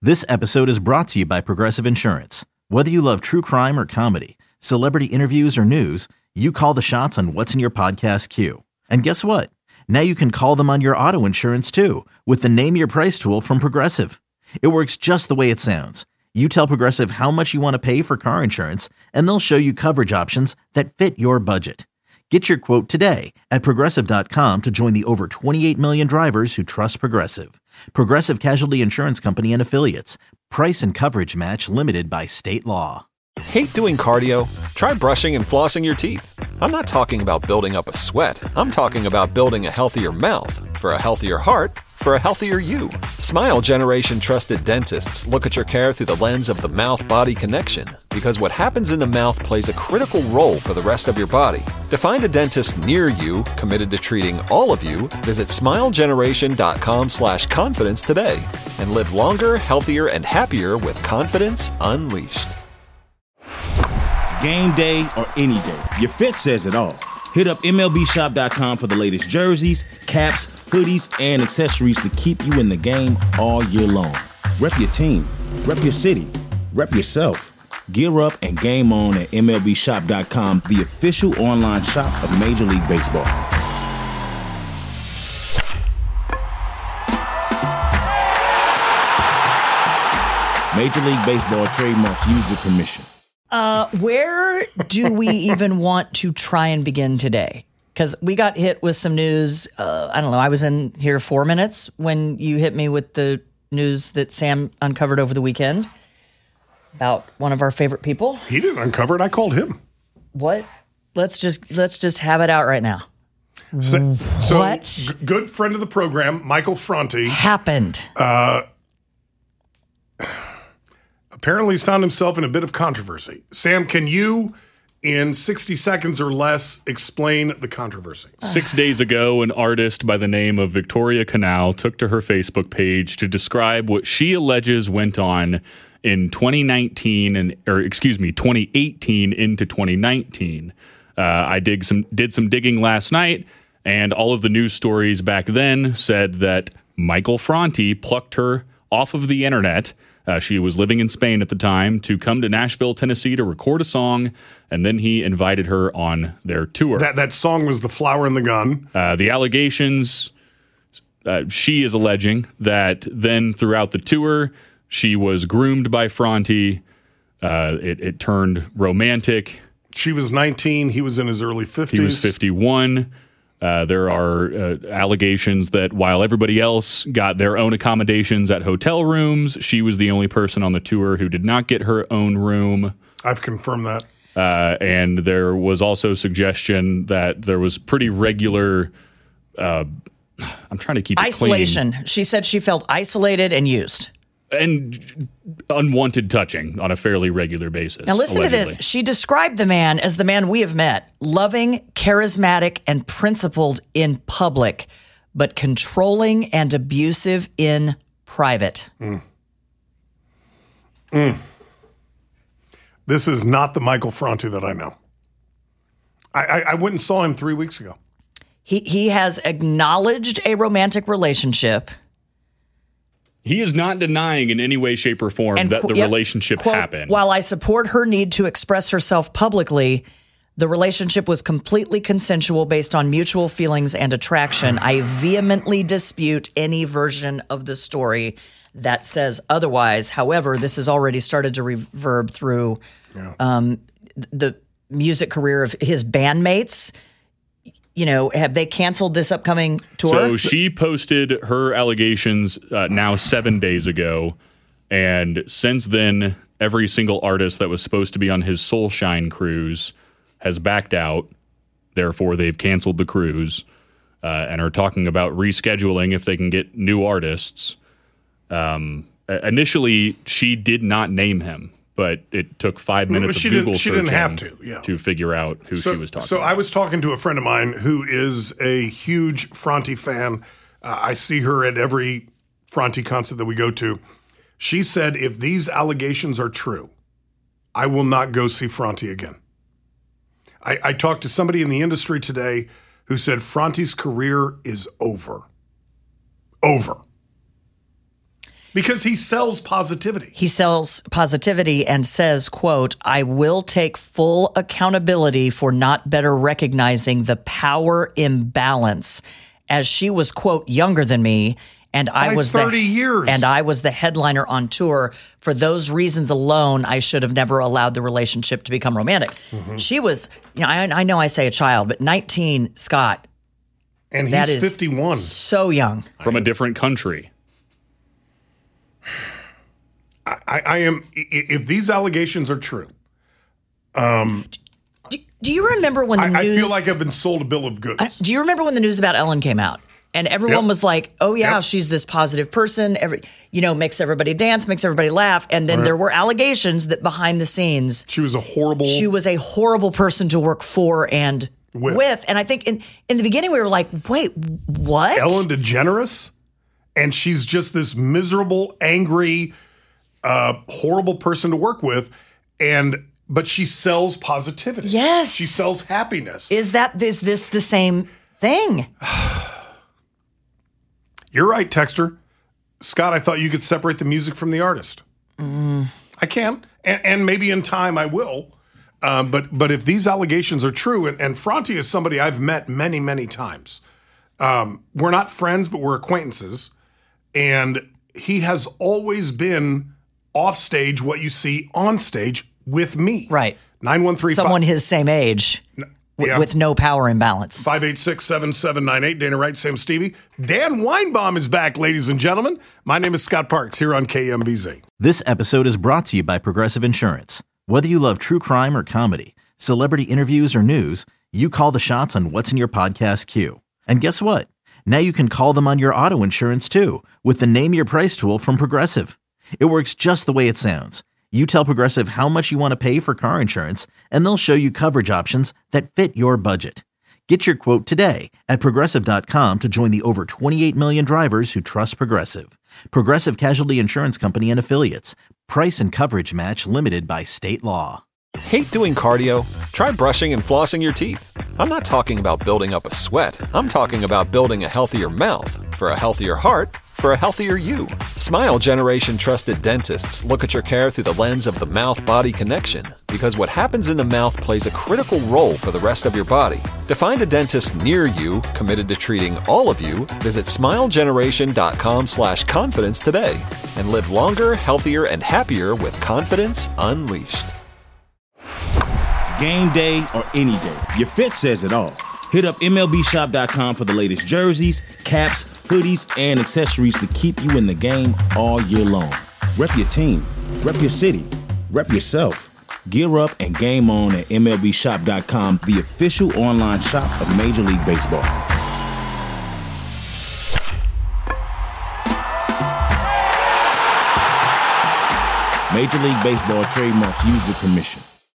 This episode is brought to you by Progressive Insurance. Whether you love true crime or comedy, celebrity interviews or news, you call the shots on what's in your podcast queue. And guess what? Now you can call them on your auto insurance too with the Name Your Price tool from Progressive. It works just the way it sounds. You tell Progressive how much you want to pay for car insurance, and they'll show you coverage options that fit your budget. Get your quote today at Progressive.com to join the over 28 million drivers who trust Progressive. Progressive Casualty Insurance Company and Affiliates. Price and coverage match limited by state law. Hate doing cardio? Try brushing and flossing your teeth. I'm not talking about building up a sweat. I'm talking about building a healthier mouth. For a healthier heart, for a healthier you. Smile Generation trusted dentists look at your care through the lens of the mouth-body connection, because what happens in the mouth plays a critical role for the rest of your body. To find a dentist near you committed to treating all of you, visit smilegeneration.com/confidence today and live longer, healthier, and happier with confidence unleashed. Game day or any day, your fit says it all. Hit up MLBshop.com for the latest jerseys, caps, hoodies, and accessories to keep you in the game all year long. Rep your team, rep your city, rep yourself. Gear up and game on at MLBshop.com, the official online shop of Major League Baseball. Major League Baseball trademark used with permission. Where do we even want to try and begin today? Because we got hit with some news. I don't know. I was in here 4 minutes when you hit me with the news that Sam uncovered over the weekend about one of our favorite people. He didn't uncover it. I called him. What? Let's just have it out right now. So What? Good friend of the program, Michael Franti, happened? Apparently he's found himself in a bit of controversy. Sam, can you, in 60 seconds or less, explain the controversy? 6 days ago, an artist by the name of Victoria Canal took to her Facebook page to describe what she alleges went on in 2018 into 2019. I did some digging last night, and all of the news stories back then said that Michael Franti plucked her off of the internet. She was living in Spain at the time, to come to Nashville, Tennessee to record a song, and then he invited her on their tour. That song was The Flower and the Gun. The allegations, she is alleging that then throughout the tour, she was groomed by Franti. It turned romantic. She was 19. He was in his early 50s. He was 51. There are allegations that while everybody else got their own accommodations at hotel rooms, she was the only person on the tour who did not get her own room. I've confirmed that. And there was also suggestion that there was pretty regular, I'm trying to keep it Isolation. clean. She said she felt isolated and used. And unwanted touching on a fairly regular basis. Now listen allegedly. to this. She described the man as the man we have met, loving, charismatic, and principled in public, but controlling and abusive in private. This is not the Michael Franti that I know. I went and saw him 3 weeks ago. He has acknowledged a romantic relationship. He is not denying in any way, shape, or form that the relationship quote, happened. While I support her need to express herself publicly, the relationship was completely consensual based on mutual feelings and attraction. I vehemently dispute any version of the story that says otherwise. However, this has already started to reverb through the music career of his bandmates. You know, have they canceled this upcoming tour? So she posted her allegations now 7 days ago. And since then, every single artist that was supposed to be on his Soulshine cruise has backed out. Therefore, they've canceled the cruise and are talking about rescheduling if they can get new artists. Initially, she did not name him, but it took 5 minutes of Google searching to figure out who she was talking about. So I was talking to a friend of mine who is a huge Franti fan. I see her at every Franti concert that we go to. She said, if these allegations are true, I will not go see Franti again. I talked to somebody in the industry today who said Franti's career is over. Over. Because he sells positivity. He sells positivity and says, quote, "I will take full accountability for not better recognizing the power imbalance, as she was, quote, younger than me. And I By was 30 years. And I was the headliner on tour. For those reasons alone, I should have never allowed the relationship to become romantic." She was, I know I say a child, but 19, Scott. And That he's is 51. so young. From a different country. I am, if these allegations are true, Do you remember when the I news? feel like I've been sold a bill of goods. Do you remember when the news about Ellen came out? And everyone Yep. was like, "Oh yeah, Yep. she's this positive person. Makes everybody dance, makes everybody laugh." And then there were allegations that behind the scenes, She was a horrible. she was a horrible person to work for and with. And I think in the beginning we were like, "Wait, what?" Ellen DeGeneres, and she's just this miserable, angry, horrible person to work with, but she sells positivity. Yes. she sells happiness. Is this the same thing? You're right, Texter. Scott, I thought you could separate the music from the artist. I can, and maybe in time I will. But if these allegations are true, and Franti is somebody I've met many, many times. We're not friends, but we're acquaintances. And he has always been off stage what you see on stage with me. Right. 913 Someone his same age with no power imbalance. 586-7798. Dana Wright, Sam Stevie. Dan Weinbaum is back, ladies and gentlemen. My name is Scott Parks here on KMBZ. This episode is brought to you by Progressive Insurance. Whether you love true crime or comedy, celebrity interviews or news, you call the shots on what's in your podcast queue. And guess what? Now you can call them on your auto insurance too with the Name Your Price tool from Progressive. It works just the way it sounds. You tell Progressive how much you want to pay for car insurance, and they'll show you coverage options that fit your budget. Get your quote today at Progressive.com to join the over 28 million drivers who trust Progressive. Progressive Casualty Insurance Company and Affiliates. Price and coverage match limited by state law. Hate doing cardio? Try brushing and flossing your teeth. I'm not talking about building up a sweat. I'm talking about building a healthier mouth. For a healthier heart, for a healthier you. Smile Generation trusted dentists look at your care through the lens of the mouth-body connection, because what happens in the mouth plays a critical role for the rest of your body. To find a dentist near you committed to treating all of you, visit smilegeneration.com/confidence today and live longer, healthier, and happier with confidence unleashed. Game day or any day, your fit says it all. Hit up MLBshop.com for the latest jerseys, caps, hoodies, and accessories to keep you in the game all year long. Rep your team, rep your city, rep yourself. Gear up and game on at MLBshop.com, the official online shop of Major League Baseball. Major League Baseball trademarks used with permission.